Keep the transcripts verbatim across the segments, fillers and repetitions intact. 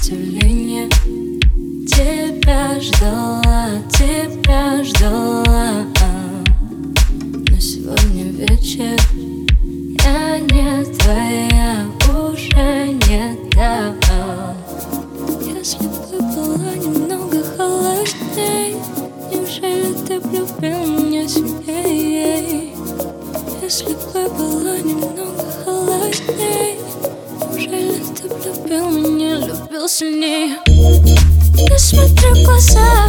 сопротивления. Тебя ждала, тебя ждала, но сегодня вечер я не твоя, уже не та. Если бы была немного холодней, неужели ты б любил меня сильнее? Если бы была немного холодней, неужели ты б любил меня, любил сильнее? Я смотрю в глаза,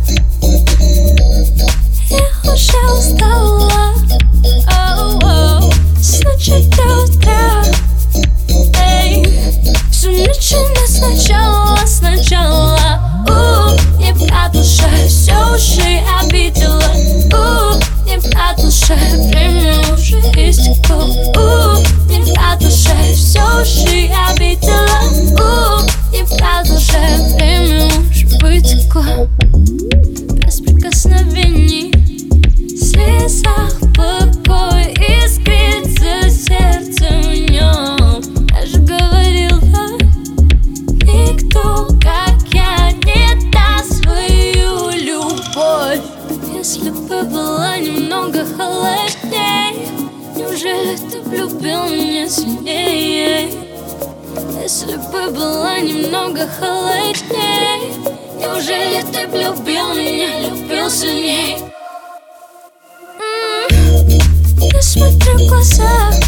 я уже устала. Oh-oh. Значит до утра, эй, все начинать сначала, сначала. У, не продолжай, все уже обидела. У, не продолжай, время уже истекло. У, не продолжай, все уже обидела. У, не продолжай, время уже вытекло. Без прикосновений, в слезах покой, искрится сердце в нем. Я же говорила, никто, как я, не даст свою любовь. Если бы была немного холодней, неужели ты б любил меня сильнее? Если бы была немного холодней, неужели ты б любил меня, любил сильней? М-м-м. Я смотрю в глаза,